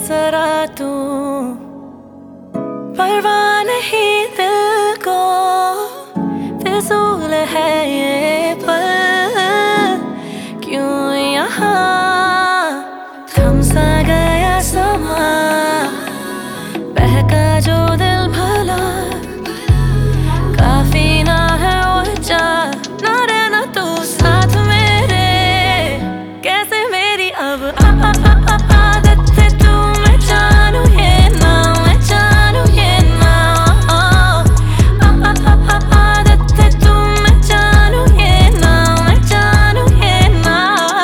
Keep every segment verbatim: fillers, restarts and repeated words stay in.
जरा तू, परवाह नहीं दिल को, फिजूल है ये पल, क्यों यहाँ थम सा गया समा, बहका जो दिल भला, काफी ना है वजह ना रहना तू साथ मेरे, कैसे मेरी अब आ, आ, आ, आ, आदत है तू, मैं जानू ये ना, मैं जानू ये ना, आ, आ, आ, आ, आदत है तू, मैं जानू ये ना, मैं जानू ये ना।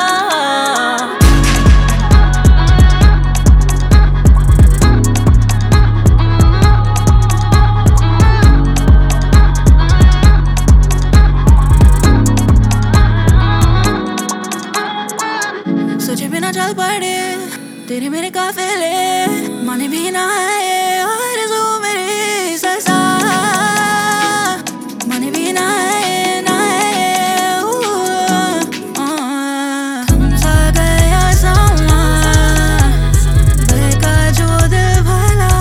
सोचे बिना चल पड़े तेरे मेरे काफिले, माने भी ना आए आरज़ू मेरी सजा, माने भी ना आए ना आए थम सा गया समा, बहका जो दिल भला,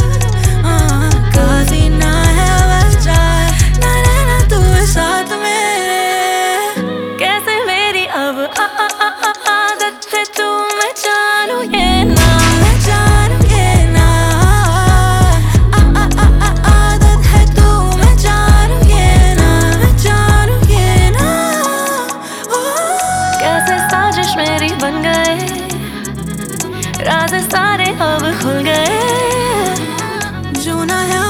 काफी ना है वजह ना रहना तू साथ मेरे, कैसे मेरी अब आ, आ, आ, आ, आदत है तू, मैं जानू ये ना, मैं जानू ये ना, आ, आ, आ, आ, आदत है तू, मैं जानू ये ना, मैं जानू ये ना। ओ, कैसे साजिश मेरी बन गए, राज सारे अब खुल गए, जो ना है